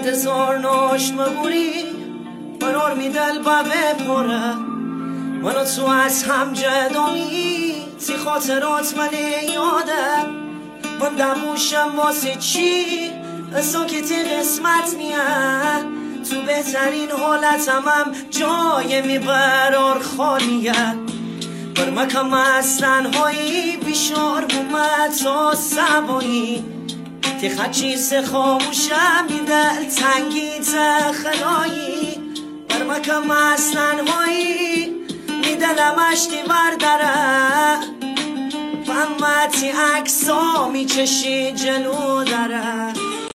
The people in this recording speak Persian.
هزار ناش مبوری قرار میدل با بپره منو تو از هم جدامی تی خاطرات من یادم من دموشم واسه چی اصلا که تی قسمت نیه تو بهترین حالتم جای میبرار خالیه بر مکم از تنهایی بیشار بومد تا سبایی تی خچیز خاموشم میدل تنگی تخلایی بر مکم از تنهایی میدلم اشتی برداره فهمتی اکسا میچشی جلو داره